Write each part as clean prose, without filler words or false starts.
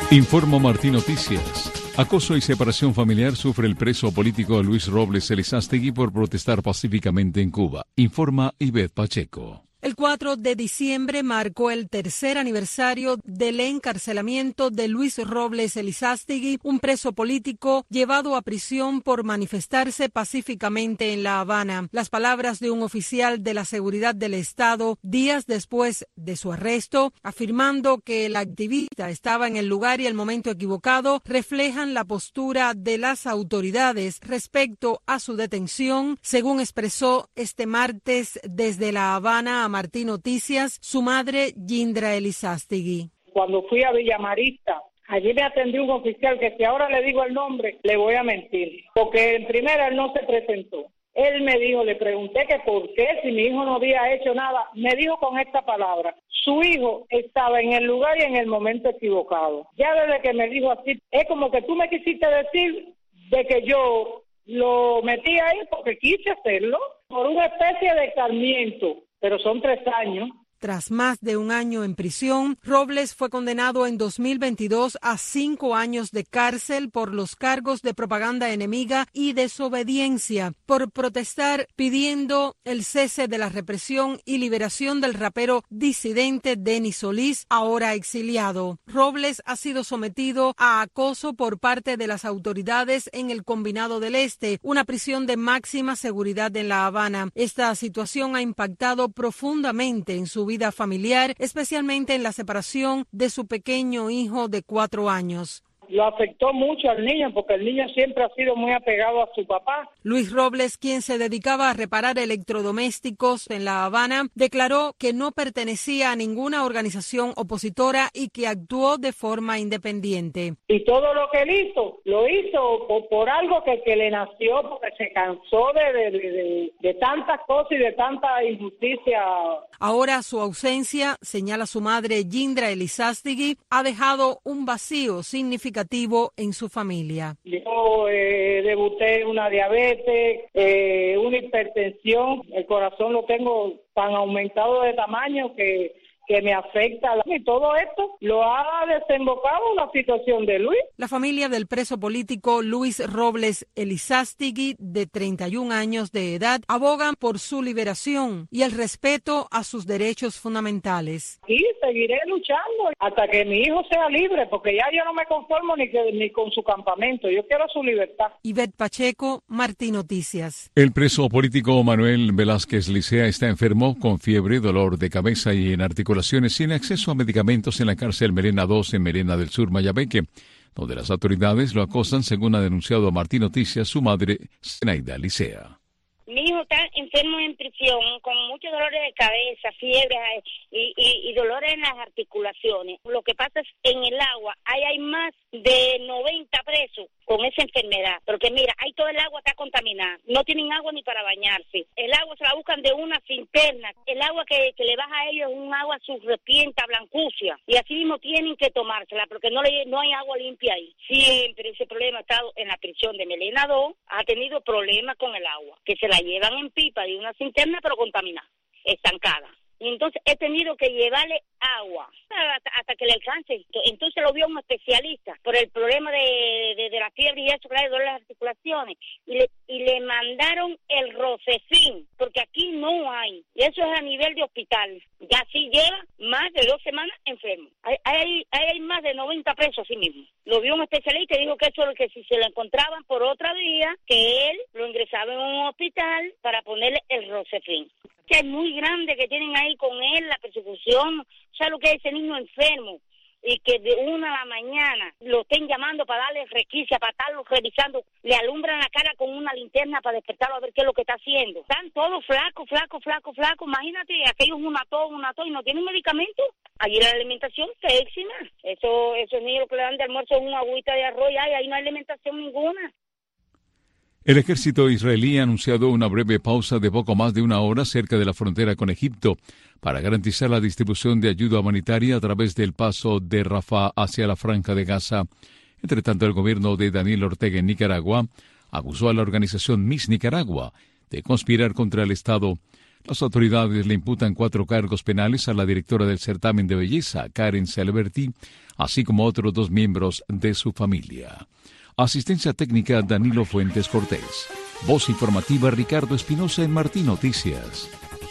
Informa Martín Noticias. Acoso y separación familiar sufre el preso político Luis Robles Elizástegui por protestar pacíficamente en Cuba. Informa Ivette Pacheco. El 4 de diciembre marcó el tercer aniversario del encarcelamiento de Luis Robles Elizástegui, un preso político llevado a prisión por manifestarse pacíficamente en La Habana. Las palabras de un oficial de la seguridad del Estado días después de su arresto, afirmando que el activista estaba en el lugar y el momento equivocado, reflejan la postura de las autoridades respecto a su detención, según expresó este martes desde La Habana a Martín Noticias, su madre Yindra Elizástegui. Cuando fui a Villamarista, allí me atendió un oficial que si ahora le digo el nombre, le voy a mentir, porque en primera él no se presentó. Él me dijo, le pregunté que por qué, si mi hijo no había hecho nada, me dijo con esta palabra: su hijo estaba en el lugar y en el momento equivocado. Ya desde que me dijo así, es como que tú me quisiste decir de que yo lo metí ahí porque quise hacerlo, por una especie de escarmiento. Pero son 3 años. Tras más de un año en prisión, Robles fue condenado en 2022 a 5 años de cárcel por los cargos de propaganda enemiga y desobediencia, por protestar pidiendo el cese de la represión y liberación del rapero disidente Denis Solís, ahora exiliado. Robles ha sido sometido a acoso por parte de las autoridades en el Combinado del Este, una prisión de máxima seguridad en La Habana. Esta situación ha impactado profundamente en su vida familiar, especialmente en la separación de su pequeño hijo de 4 años. Lo afectó mucho al niño porque el niño siempre ha sido muy apegado a su papá. Luis Robles, quien se dedicaba a reparar electrodomésticos en La Habana, declaró que no pertenecía a ninguna organización opositora y que actuó de forma independiente. Y todo lo que él hizo, lo hizo por algo que le nació, porque se cansó de tantas cosas y de tanta injusticia. Ahora su ausencia, señala su madre Yindra Elizástegui, ha dejado un vacío significativo en su familia. Yo debuté una diabetes, una hipertensión, el corazón lo tengo tan aumentado de tamaño que me afecta, y todo esto lo ha desembocado la situación de Luis. La familia del preso político Luis Robles Elizástegui, de 31 años de edad, abogan por su liberación y el respeto a sus derechos fundamentales. Y seguiré luchando hasta que mi hijo sea libre, porque ya yo no me conformo ni con su campamento, yo quiero su libertad. Ivette Pacheco, Martín Noticias. El preso político Manuel Velázquez Licea está enfermo, con fiebre, dolor de cabeza y en articulaciones, sin acceso a medicamentos en la cárcel Melena II en Melena del Sur, Mayabeque, donde las autoridades lo acosan, según ha denunciado a Martín Noticias su madre, Zenaida Licea. Mi hijo está enfermo en prisión, con muchos dolores de cabeza, fiebre y dolores en las articulaciones. Lo que pasa es en el agua, hay más de 90 presos con esa enfermedad. Porque mira, ahí todo el agua está contaminada. No tienen agua ni para bañarse. El agua se la buscan de una cisterna. El agua que le baja a ellos es un agua surrepienta, blancucia. Y así mismo tienen que tomársela, porque no hay agua limpia ahí. Siempre ese problema ha estado en la prisión de Melena II. Ha tenido problemas con el agua, que se la llevan en pipa de una cisterna, pero contaminada, estancada. Y entonces he tenido que llevarle agua hasta que le alcance. Entonces lo vio un especialista por el problema de la fiebre y eso, claro, de las articulaciones. Y le mandaron el Rocefin, porque aquí no hay. Y eso es a nivel de hospital. Ya sí lleva más de 2 semanas enfermo. Hay más de 90 presos así mismo. Lo vio un especialista y dijo que eso, que si se lo encontraban por otra vía, que él lo ingresaba en un hospital para ponerle el Rocefin. Que es muy grande que tienen ahí con él, la persecución, o sea, lo que es ese niño enfermo, y que de 1 a la mañana lo estén llamando para darle requisa, para estarlo revisando, le alumbran la cara con una linterna para despertarlo a ver qué es lo que está haciendo. Están todos flacos, imagínate, aquellos una tos y no tienen medicamento. Allí la alimentación pésima, esos niños que le dan de almuerzo es una agüita de arroz, y ahí no hay alimentación ninguna. El ejército israelí ha anunciado una breve pausa de poco más de 1 hora cerca de la frontera con Egipto para garantizar la distribución de ayuda humanitaria a través del paso de Rafah hacia la Franja de Gaza. Entre tanto, el gobierno de Daniel Ortega en Nicaragua acusó a la organización Miss Nicaragua de conspirar contra el Estado. Las autoridades le imputan 4 cargos penales a la directora del certamen de belleza, Karen Celeberti, así como otros 2 miembros de su familia. Asistencia técnica Danilo Fuentes Cortés. Voz informativa Ricardo Espinosa en Martín Noticias.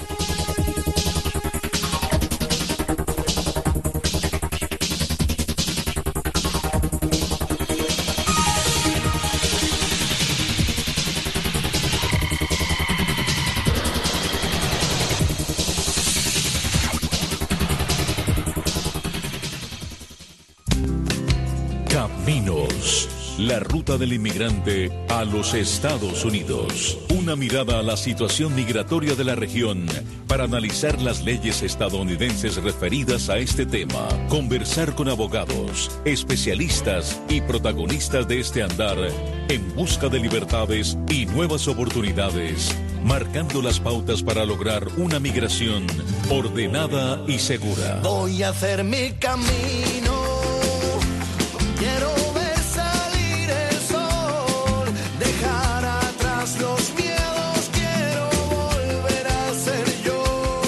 Caminos. La ruta del inmigrante a los Estados Unidos. Una mirada a la situación migratoria de la región para analizar las leyes estadounidenses referidas a este tema. Conversar con abogados, especialistas y protagonistas de este andar en busca de libertades y nuevas oportunidades, marcando las pautas para lograr una migración ordenada y segura. Voy a hacer mi camino. Quiero ver salir el sol, dejar atrás los miedos, quiero volver a ser yo.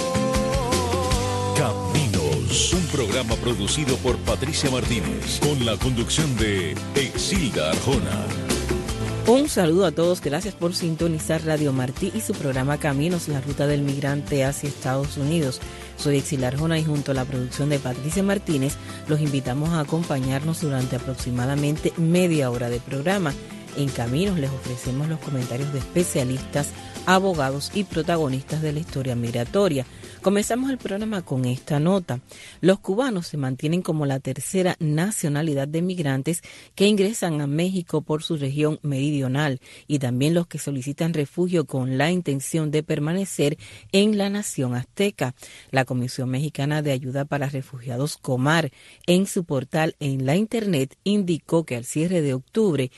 Caminos, un programa producido por Patricia Martínez, con la conducción de Exilda Arjona. Un saludo a todos, gracias por sintonizar Radio Martí y su programa Caminos, la ruta del migrante hacia Estados Unidos. Soy Exilda Arjona y junto a la producción de Patricia Martínez los invitamos a acompañarnos durante aproximadamente media hora de programa. En Caminos les ofrecemos los comentarios de especialistas, abogados y protagonistas de la historia migratoria. Comenzamos el programa con esta nota. Los cubanos se mantienen como la tercera nacionalidad de migrantes que ingresan a México por su región meridional y también los que solicitan refugio con la intención de permanecer en la nación azteca. La Comisión Mexicana de Ayuda para Refugiados, Comar, en su portal en la Internet indicó que al cierre de octubre,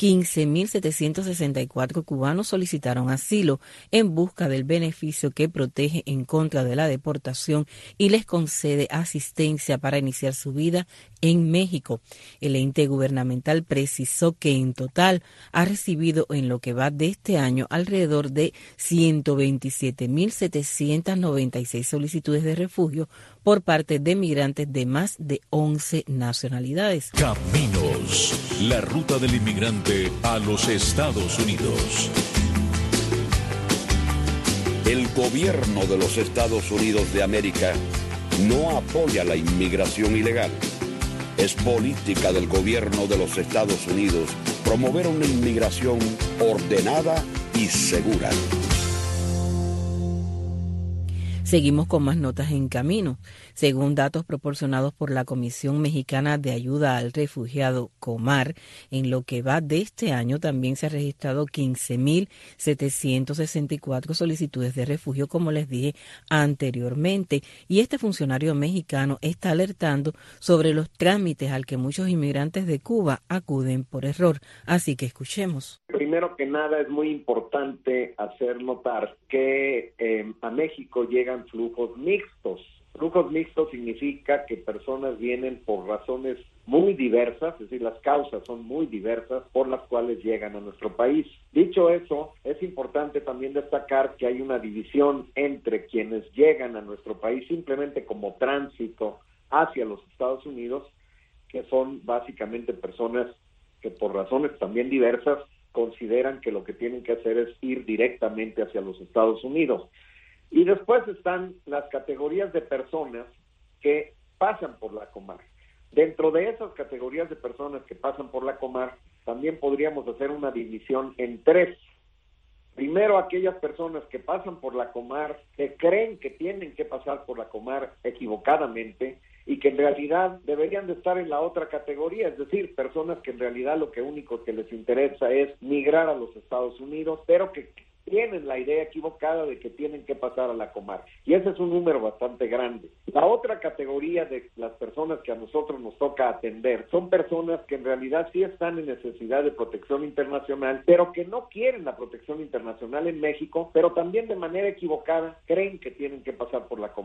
15.764 cubanos solicitaron asilo en busca del beneficio que protege en contra de la deportación y les concede asistencia para iniciar su vida en México. El ente gubernamental precisó que en total ha recibido en lo que va de este año alrededor de 127.796 solicitudes de refugio por parte de migrantes de más de 11 nacionalidades. Caminos, la ruta del inmigrante a los Estados Unidos. El gobierno de los Estados Unidos de América no apoya la inmigración ilegal. Es política del gobierno de los Estados Unidos promover una inmigración ordenada y segura. Seguimos con más notas en camino. Según datos proporcionados por la Comisión Mexicana de Ayuda al Refugiado, Comar, en lo que va de este año también se han registrado 15.764 solicitudes de refugio, como les dije anteriormente. Y este funcionario mexicano está alertando sobre los trámites al que muchos inmigrantes de Cuba acuden por error. Así que escuchemos. Primero que nada, es muy importante hacer notar que a México llegan flujos mixtos. Flujos mixtos significa que personas vienen por razones muy diversas, es decir, las causas son muy diversas por las cuales llegan a nuestro país. Dicho eso, es importante también destacar que hay una división entre quienes llegan a nuestro país simplemente como tránsito hacia los Estados Unidos, que son básicamente personas que por razones también diversas consideran que lo que tienen que hacer es ir directamente hacia los Estados Unidos. Y después están las categorías de personas que pasan por la Comar. Dentro de esas categorías de personas que pasan por la Comar, también podríamos hacer una división en 3. Primero, aquellas personas que pasan por la Comar, que creen que tienen que pasar por la Comar equivocadamente y que en realidad deberían de estar en la otra categoría, es decir, personas que en realidad lo único que les interesa es migrar a los Estados Unidos, pero que tienen la idea equivocada de que tienen que pasar a la Comar. Y ese es un número bastante grande. La otra categoría de las personas que a nosotros nos toca atender son personas que en realidad sí están en necesidad de protección internacional, pero que no quieren la protección internacional en México, pero también de manera equivocada creen que tienen que pasar por la Comar.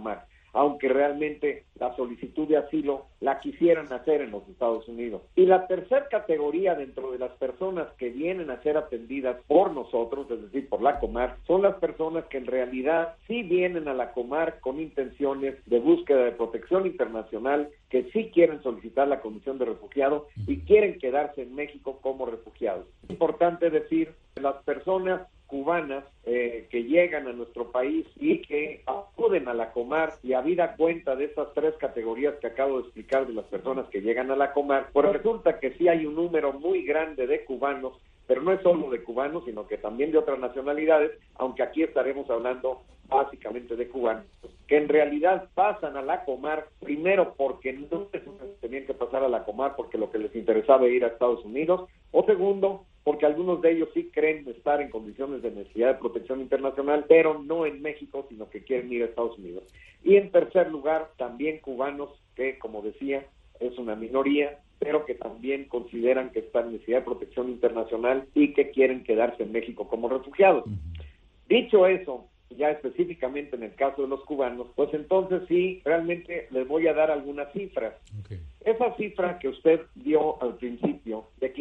aunque realmente la solicitud de asilo la quisieran hacer en los Estados Unidos. Y la tercera categoría dentro de las personas que vienen a ser atendidas por nosotros, es decir, por la Comar, son las personas que en realidad sí vienen a la Comar con intenciones de búsqueda de protección internacional, que sí quieren solicitar la condición de refugiado y quieren quedarse en México como refugiados. Es importante decir, las personas cubanas que llegan a nuestro país y que acuden a la Comar, y habida cuenta de estas tres categorías que acabo de explicar de las personas que llegan a la Comar, pues resulta que sí hay un número muy grande de cubanos, pero no es solo de cubanos, sino que también de otras nacionalidades, aunque aquí estaremos hablando básicamente de cubanos, que en realidad pasan a la Comar, primero porque no tenían que pasar a la Comar porque lo que les interesaba era ir a Estados Unidos, o segundo, porque algunos de ellos sí creen estar en condiciones de necesidad de protección internacional, pero no en México, sino que quieren ir a Estados Unidos. Y en tercer lugar, también cubanos que, como decía, es una minoría, pero que también consideran que están en necesidad de protección internacional y que quieren quedarse en México como refugiados. Dicho eso, ya específicamente en el caso de los cubanos, pues entonces sí, realmente les voy a dar algunas cifras. Esa cifra que usted dio al principio, de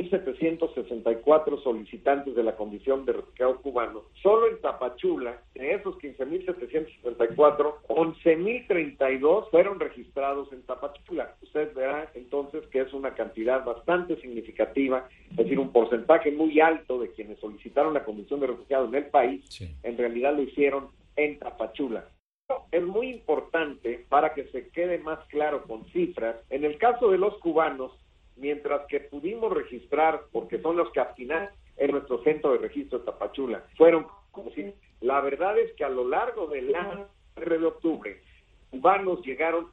15,764 solicitantes de la condición de refugiados cubanos, solo en Tapachula, de esos 15,764, 11,032 fueron registrados en Tapachula. Usted verá entonces que es una cantidad bastante significativa, es decir, un porcentaje muy alto de quienes solicitaron la condición de refugiado en el país, en realidad lo hicieron en Tapachula. Es muy importante para que se quede más claro con cifras. En el caso de los cubanos, mientras que pudimos registrar, porque son los que al final en nuestro centro de registro de Tapachula fueron, la verdad es que a lo largo del año de octubre, cubanos llegaron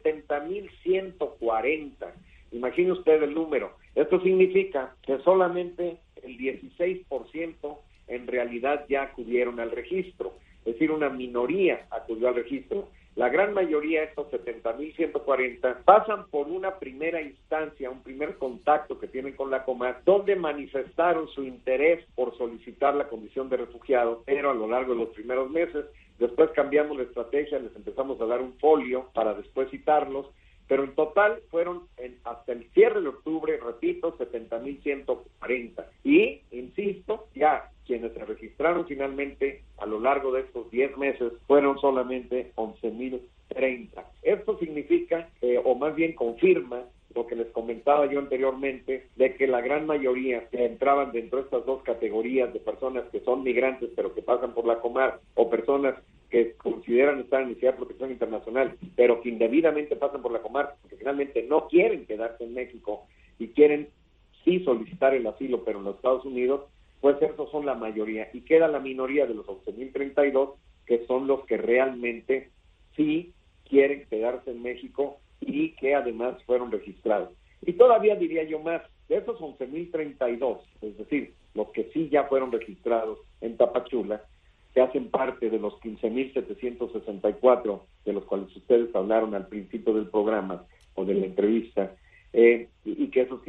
70,140. Imagine usted el número. Esto significa que solamente el 16% en realidad ya acudieron al registro. Es decir, una minoría acudió al registro. La gran mayoría, estos 70,140, pasan por una primera instancia, un primer contacto que tienen con la Comar, donde manifestaron su interés por solicitar la condición de refugiado, pero a lo largo de los primeros meses. Después cambiamos la estrategia, les empezamos a dar un folio para después citarlos, pero en total fueron hasta el cierre de octubre, repito, 70,140. Y, insisto, ya quienes se registraron finalmente a lo largo de estos 10 meses fueron solamente 11,030. Esto significa, o más bien confirma, lo que les comentaba yo anteriormente, de que la gran mayoría que entraban dentro de estas dos categorías de personas que son migrantes pero que pasan por la Comar, o personas que consideran estar en necesidad de protección internacional, pero que indebidamente pasan por la Comar, porque finalmente no quieren quedarse en México y quieren sí solicitar el asilo, pero en los Estados Unidos, pues esos son la mayoría. Y queda la minoría de los 11,032, que son los que realmente sí quieren quedarse en México y que además fueron registrados. Y todavía diría yo más, de esos 11,032, es decir, los que sí ya fueron registrados en Tapachula, que hacen parte de los 15,764 de los cuales ustedes hablaron al principio del programa o de la entrevista, y que esos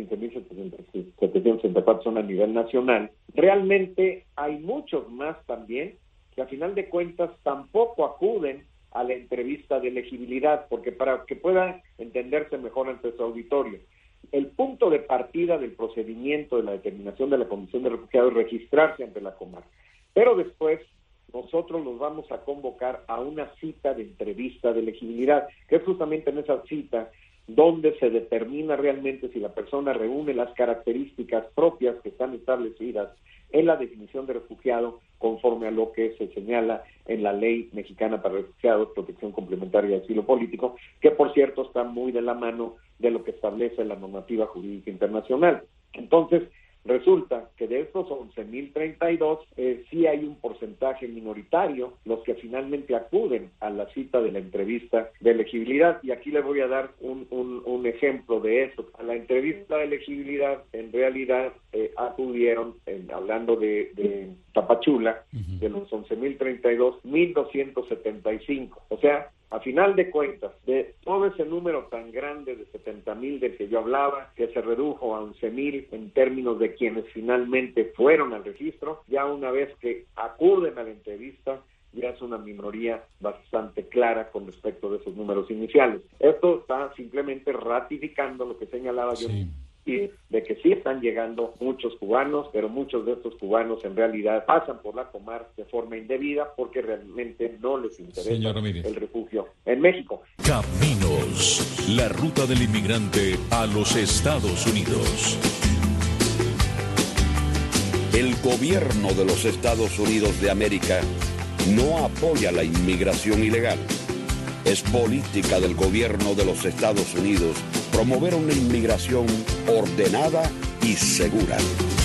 15,764 son a nivel nacional. Realmente hay muchos más también que a final de cuentas tampoco acuden a la entrevista de elegibilidad, porque para que pueda entenderse mejor ante su auditorio, el punto de partida del procedimiento de la determinación de la condición de refugiado es registrarse ante la Comar, pero después nosotros los vamos a convocar a una cita de entrevista de elegibilidad, que es justamente en esa cita donde se determina realmente si la persona reúne las características propias que están establecidas en la definición de refugiado conforme a lo que se señala en la Ley Mexicana para Refugiados, Protección Complementaria y Asilo Político, que por cierto está muy de la mano de lo que establece la normativa jurídica internacional. Entonces, resulta que de estos 11,032, sí hay un porcentaje minoritario, los que finalmente acuden a la cita de la entrevista de elegibilidad, y aquí les voy a dar un ejemplo de eso. A la entrevista de elegibilidad, en realidad, acudieron, hablando de Tapachula, de los 11,032, 1,275. O sea, a final de cuentas, de todo ese número tan grande de 70,000 del que yo hablaba, que se redujo a 11,000 en términos de quienes finalmente fueron al registro, ya una vez que acuden a la entrevista, ya es una minoría bastante clara con respecto de esos números iniciales. Esto está simplemente ratificando lo que señalaba yo, y de que sí están llegando muchos cubanos, pero muchos de estos cubanos en realidad pasan por la Comar de forma indebida porque realmente no les interesa el refugio en México. Caminos, la ruta del inmigrante a los Estados Unidos. El gobierno de los Estados Unidos de América no apoya la inmigración ilegal. Es política del gobierno de los Estados Unidos promover una inmigración ordenada y segura.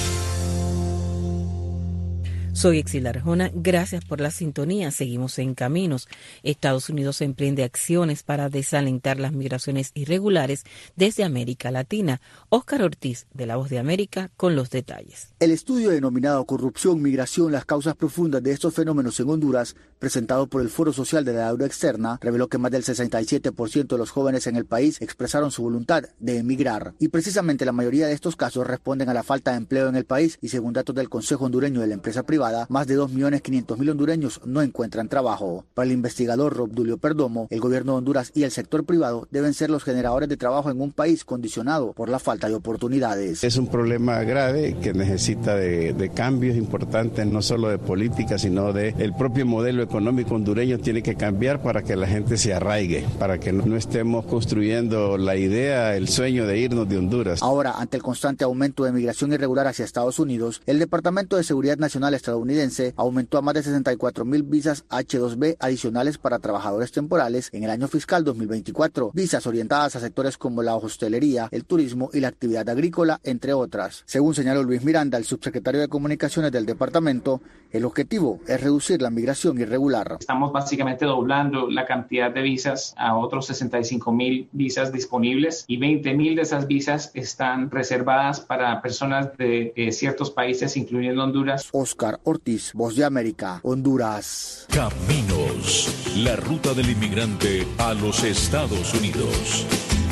Soy Exil Arjona, gracias por la sintonía. Seguimos en Caminos. Estados Unidos emprende acciones para desalentar las migraciones irregulares desde América Latina. Óscar Ortiz, de La Voz de América, con los detalles. El estudio denominado Corrupción, Migración, las causas profundas de estos fenómenos en Honduras, presentado por el Foro Social de la Deuda Externa, reveló que más del 67% de los jóvenes en el país expresaron su voluntad de emigrar. Y precisamente la mayoría de estos casos responden a la falta de empleo en el país y según datos del Consejo Hondureño de la Empresa Privada, más de 2.500.000 hondureños no encuentran trabajo. Para el investigador Robdulio Perdomo, el gobierno de Honduras y el sector privado deben ser los generadores de trabajo en un país condicionado por la falta de oportunidades. Es un problema grave que necesita de cambios importantes, no solo de política, sino de el propio modelo económico hondureño tiene que cambiar para que la gente se arraigue, para que no estemos construyendo la idea, el sueño de irnos de Honduras. Ahora, ante el constante aumento de migración irregular hacia Estados Unidos, el Departamento de Seguridad Nacional estadounidense aumentó a más de 64,000 visas H-2B adicionales para trabajadores temporales en el año fiscal 2024, visas orientadas a sectores como la hostelería, el turismo y la actividad agrícola, entre otras. Según señaló Luis Miranda, el subsecretario de Comunicaciones del departamento, el objetivo es reducir la migración irregular. Estamos básicamente doblando la cantidad de visas a otros 65,000 visas disponibles y 20,000 de esas visas están reservadas para personas de ciertos países, incluyendo Honduras. Óscar Ortiz, Voz de América, Honduras. Caminos, la ruta del inmigrante a los Estados Unidos.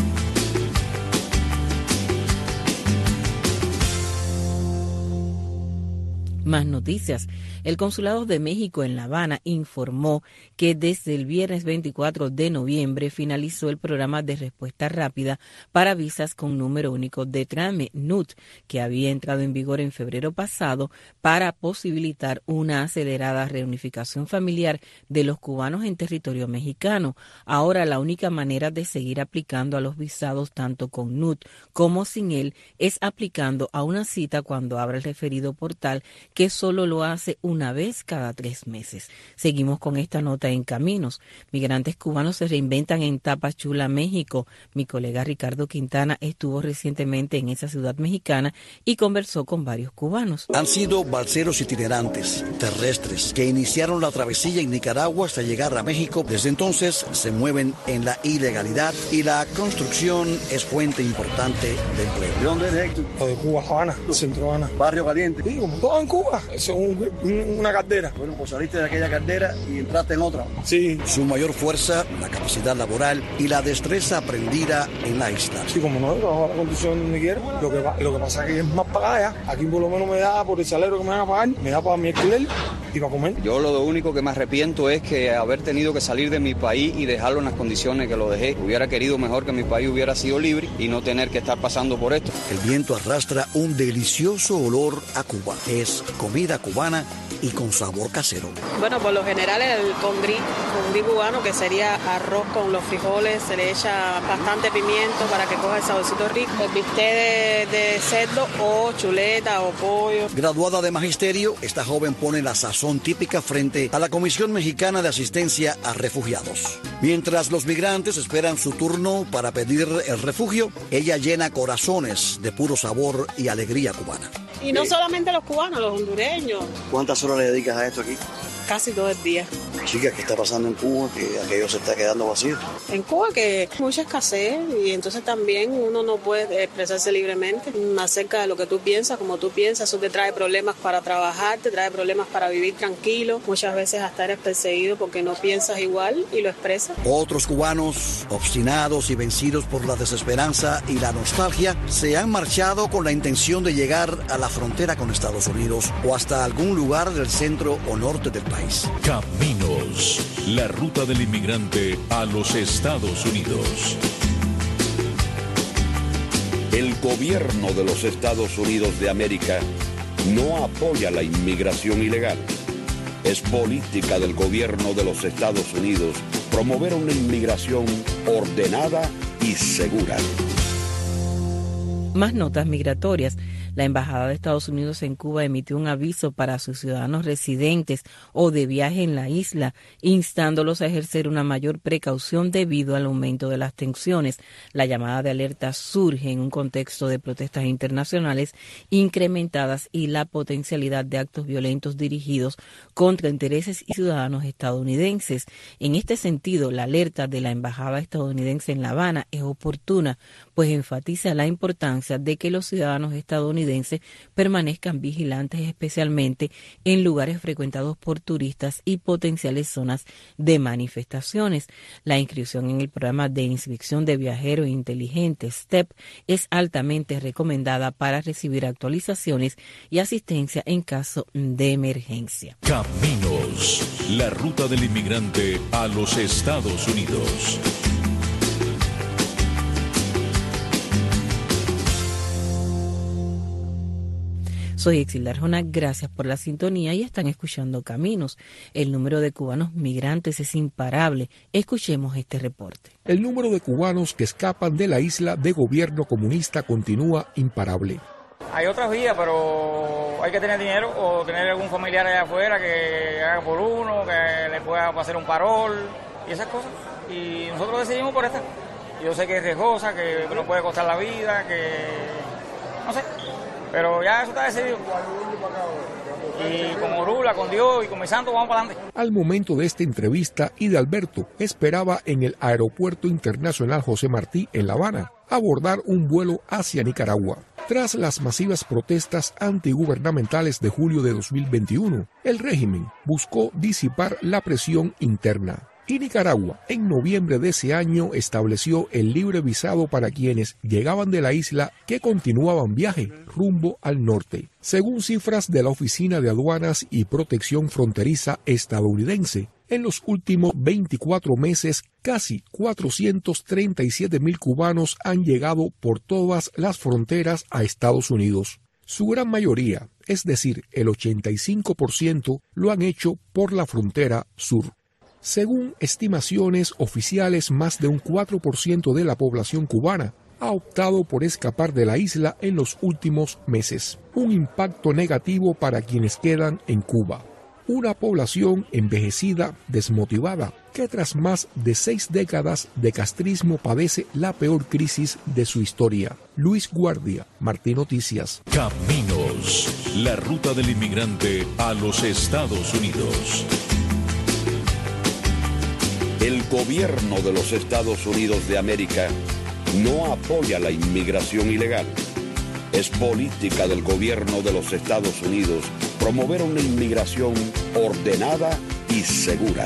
Más noticias. El Consulado de México en La Habana informó que desde el viernes 24 de noviembre finalizó el programa de respuesta rápida para visas con número único de trámite, NUT, que había entrado en vigor en febrero pasado para posibilitar una acelerada reunificación familiar de los cubanos en territorio mexicano. Ahora la única manera de seguir aplicando a los visados tanto con NUT como sin él es aplicando a una cita cuando abra el referido portal, que solo lo hace una vez cada 3 meses. Seguimos con esta nota en Caminos. Migrantes cubanos se reinventan en Tapachula, México. Mi colega Ricardo Quintana estuvo recientemente en esa ciudad mexicana y conversó con varios cubanos. Han sido balseros itinerantes, terrestres, que iniciaron la travesía en Nicaragua hasta llegar a México. Desde entonces se mueven en la ilegalidad y la construcción es fuente importante de empleo. ¿De dónde eres, Héctor? De Cuba, Habana, Centro Habana. Barrio Caliente. Sí, como todo en Cuba. Eso es una caldera. Bueno, pues saliste de aquella caldera y entraste en otra. Sí. Su mayor fuerza, la capacidad laboral y la destreza aprendida en la isla. Sí, como no, trabajo a la condición donde quiero. Lo que pasa es que es más pagada. Aquí por lo menos me da, por el salario que me van a pagar, me da para mi alquiler y para comer. Yo lo único que me arrepiento es que haber tenido que salir de mi país y dejarlo en las condiciones que lo dejé. Hubiera querido mejor que mi país hubiera sido libre y no tener que estar pasando por esto. El viento arrastra un delicioso olor a Cuba. Es comida cubana y con sabor casero. Bueno, por lo general el congrí cubano, que sería arroz con los frijoles, se le echa bastante pimiento para que coja el saborcito rico, el bistec de cerdo o chuleta o pollo. Graduada de magisterio, esta joven pone la sazón típica frente a la Comisión Mexicana de Asistencia a Refugiados. Mientras los migrantes esperan su turno para pedir el refugio, ella llena corazones de puro sabor y alegría cubana. Y no solamente los cubanos, los hondureños. ¿Cuántas horas le dedicas a esto aquí? Casi todo el día. Chicas, ¿qué está pasando en Cuba? Que aquello se está quedando vacío. En Cuba que hay mucha escasez y entonces también uno no puede expresarse libremente acerca de lo que tú piensas, como tú piensas. Eso te trae problemas para trabajar, te trae problemas para vivir tranquilo. Muchas veces hasta eres perseguido porque no piensas igual y lo expresas. Otros cubanos, obstinados y vencidos por la desesperanza y la nostalgia, se han marchado con la intención de llegar a la frontera con Estados Unidos o hasta algún lugar del centro o norte del país. Paradise. Caminos, la ruta del inmigrante a los Estados Unidos. El gobierno de los Estados Unidos de América no apoya la inmigración ilegal. Es política del gobierno de los Estados Unidos promover una inmigración ordenada y segura. Más notas migratorias. La Embajada de Estados Unidos en Cuba emitió un aviso para sus ciudadanos residentes o de viaje en la isla, instándolos a ejercer una mayor precaución debido al aumento de las tensiones. La llamada de alerta surge en un contexto de protestas internacionales incrementadas y la potencialidad de actos violentos dirigidos contra intereses y ciudadanos estadounidenses. En este sentido, la alerta de la Embajada estadounidense en La Habana es oportuna, pues enfatiza la importancia de que los ciudadanos estadounidenses permanezcan vigilantes, especialmente en lugares frecuentados por turistas y potenciales zonas de manifestaciones. La inscripción en el programa de inspección de viajeros inteligente STEP es altamente recomendada para recibir actualizaciones y asistencia en caso de emergencia. Caminos, la ruta del inmigrante a los Estados Unidos. Soy Exilda Arjona, gracias por la sintonía y están escuchando Caminos. El número de cubanos migrantes es imparable. Escuchemos este reporte. El número de cubanos que escapan de la isla de gobierno comunista continúa imparable. Hay otras vías, pero hay que tener dinero o tener algún familiar allá afuera que haga por uno, que le pueda hacer un parol y esas cosas. Y nosotros decidimos por esta. Yo sé que es riesgosa, que nos puede costar la vida, que no sé. Pero ya eso está decidido. Y con Orula, con Dios y con mi santo vamos para adelante. Al momento de esta entrevista, Ida Alberto esperaba en el Aeropuerto Internacional José Martí, en La Habana, abordar un vuelo hacia Nicaragua. Tras las masivas protestas antigubernamentales de julio de 2021, el régimen buscó disipar la presión interna. Y Nicaragua, en noviembre de ese año, estableció el libre visado para quienes llegaban de la isla que continuaban viaje rumbo al norte. Según cifras de la Oficina de Aduanas y Protección Fronteriza estadounidense, en los últimos 24 meses, casi 437,000 cubanos han llegado por todas las fronteras a Estados Unidos. Su gran mayoría, es decir, el 85%, lo han hecho por la frontera sur. Según estimaciones oficiales, más de un 4% de la población cubana ha optado por escapar de la isla en los últimos meses. Un impacto negativo para quienes quedan en Cuba. Una población envejecida, desmotivada, que tras más de 6 décadas de castrismo padece la peor crisis de su historia. Luis Guardia, Martí Noticias. Caminos, la ruta del inmigrante a los Estados Unidos. El gobierno de los Estados Unidos de América no apoya la inmigración ilegal. Es política del gobierno de los Estados Unidos promover una inmigración ordenada y segura.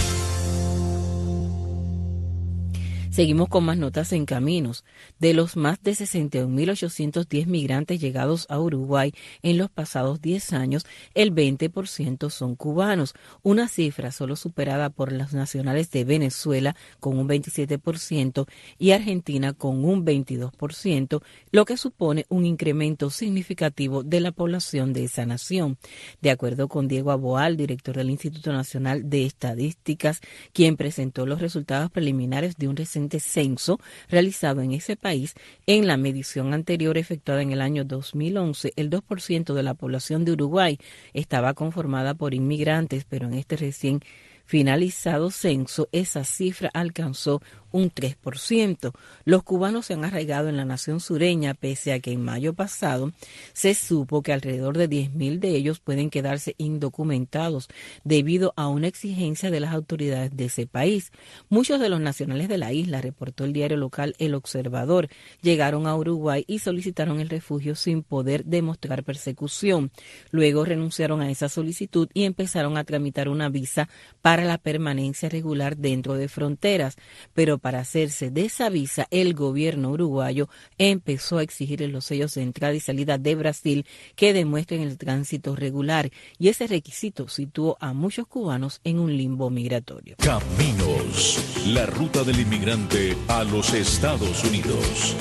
Seguimos con más notas en Caminos. De los más de 61.810 migrantes llegados a Uruguay en los pasados 10 años, el 20% son cubanos, una cifra solo superada por los nacionales de Venezuela con un 27% y Argentina con un 22%, lo que supone un incremento significativo de la población de esa nación. De acuerdo con Diego Aboal, director del Instituto Nacional de Estadísticas, quien presentó los resultados preliminares de un reciente censo realizado en ese país, en la medición anterior efectuada en el año 2011, el 2% de la población de Uruguay estaba conformada por inmigrantes, pero en este recién finalizado censo esa cifra alcanzó un 3%. Los cubanos se han arraigado en la nación sureña, pese a que en mayo pasado se supo que alrededor de 10,000 de ellos pueden quedarse indocumentados debido a una exigencia de las autoridades de ese país. Muchos de los nacionales de la isla, reportó el diario local El Observador, llegaron a Uruguay y solicitaron el refugio sin poder demostrar persecución. Luego renunciaron a esa solicitud y empezaron a tramitar una visa para la permanencia regular dentro de fronteras, pero para hacerse de esa visa, el gobierno uruguayo empezó a exigir los sellos de entrada y salida de Brasil que demuestren el tránsito regular, y ese requisito situó a muchos cubanos en un limbo migratorio. Caminos, la ruta del inmigrante a los Estados Unidos.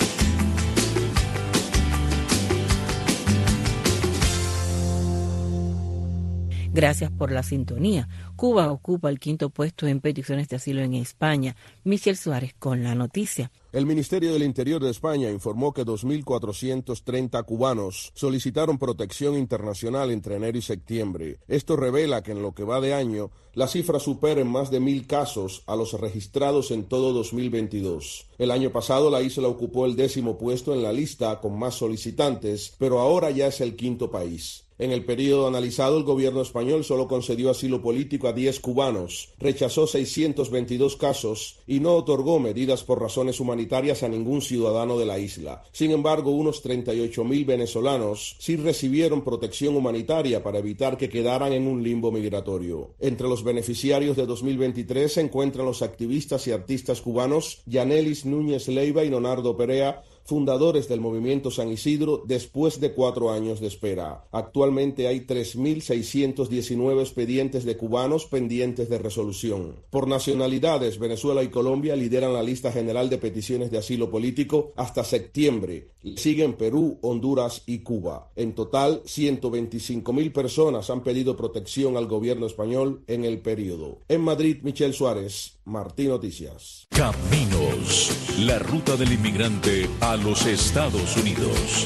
Gracias por la sintonía. Cuba ocupa el 5º puesto en peticiones de asilo en España. Michel Suárez con la noticia. El Ministerio del Interior de España informó que 2.430 cubanos solicitaron protección internacional entre enero y septiembre. Esto revela que en lo que va de año, la cifra supera en más de 1.000 casos a los registrados en todo 2022. El año pasado la isla ocupó el 10º puesto en la lista con más solicitantes, pero ahora ya es el 5º país. En el periodo analizado, el gobierno español solo concedió asilo político a 10 cubanos, rechazó 622 casos y no otorgó medidas por razones humanitarias a ningún ciudadano de la isla. Sin embargo, unos 38.000 venezolanos sí recibieron protección humanitaria para evitar que quedaran en un limbo migratorio. Entre los beneficiarios de 2023 se encuentran los activistas y artistas cubanos Yanelis Núñez Leiva y Leonardo Perea, fundadores del movimiento San Isidro, después de 4 años de espera. Actualmente hay 3.619 expedientes de cubanos pendientes de resolución. Por nacionalidades, Venezuela y Colombia lideran la lista general de peticiones de asilo político hasta septiembre. Siguen Perú, Honduras y Cuba. En total, 125.000 personas han pedido protección al gobierno español en el periodo. En Madrid, Michel Suárez, Martí Noticias. Caminos, la ruta del inmigrante a los Estados Unidos.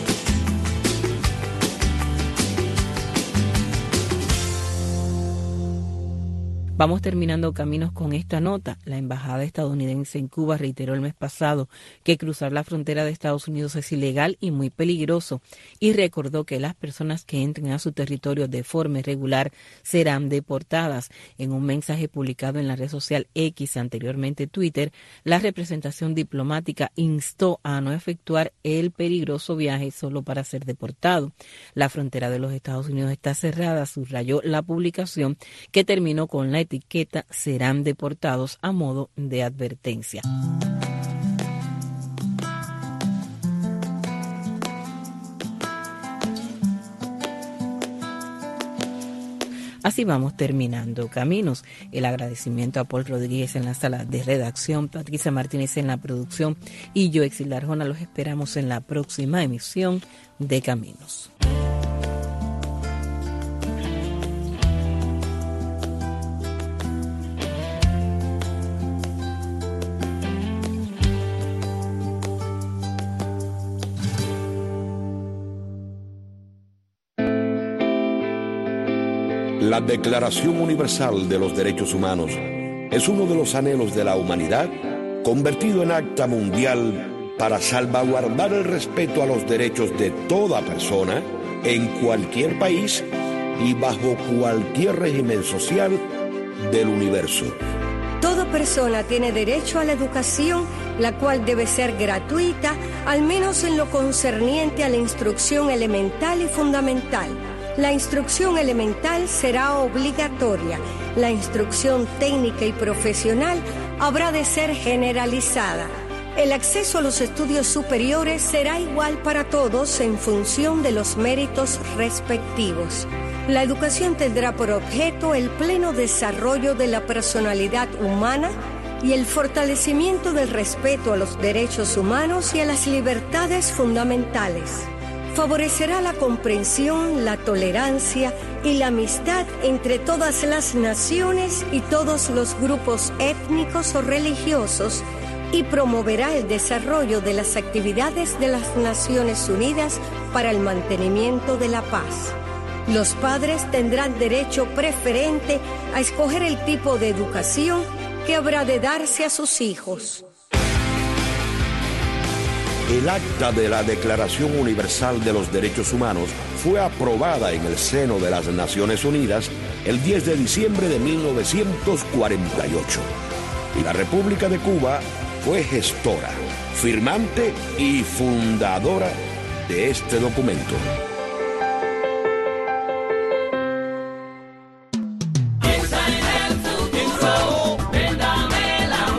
Vamos terminando Caminos con esta nota. La embajada estadounidense en Cuba reiteró el mes pasado que cruzar la frontera de Estados Unidos es ilegal y muy peligroso, y recordó que las personas que entren a su territorio de forma irregular serán deportadas. En un mensaje publicado en la red social X, anteriormente Twitter, la representación diplomática instó a no efectuar el peligroso viaje solo para ser deportado. La frontera de los Estados Unidos está cerrada, subrayó la publicación, que terminó con la etiqueta "serán deportados" a modo de advertencia. Así vamos terminando Caminos. El agradecimiento a Paul Rodríguez en la sala de redacción, Patricia Martínez en la producción y yo, Exilda Arjona. Los esperamos en la próxima emisión de Caminos. La Declaración Universal de los Derechos Humanos es uno de los anhelos de la humanidad convertido en acta mundial para salvaguardar el respeto a los derechos de toda persona en cualquier país y bajo cualquier régimen social del universo. Toda persona tiene derecho a la educación, la cual debe ser gratuita, al menos en lo concerniente a la instrucción elemental y fundamental. La instrucción elemental será obligatoria. La instrucción técnica y profesional habrá de ser generalizada. El acceso a los estudios superiores será igual para todos en función de los méritos respectivos. La educación tendrá por objeto el pleno desarrollo de la personalidad humana y el fortalecimiento del respeto a los derechos humanos y a las libertades fundamentales. Favorecerá la comprensión, la tolerancia y la amistad entre todas las naciones y todos los grupos étnicos o religiosos y promoverá el desarrollo de las actividades de las Naciones Unidas para el mantenimiento de la paz. Los padres tendrán derecho preferente a escoger el tipo de educación que habrá de darse a sus hijos. El acta de la Declaración Universal de los Derechos Humanos fue aprobada en el seno de las Naciones Unidas el 10 de diciembre de 1948. Y la República de Cuba fue gestora, firmante y fundadora de este documento.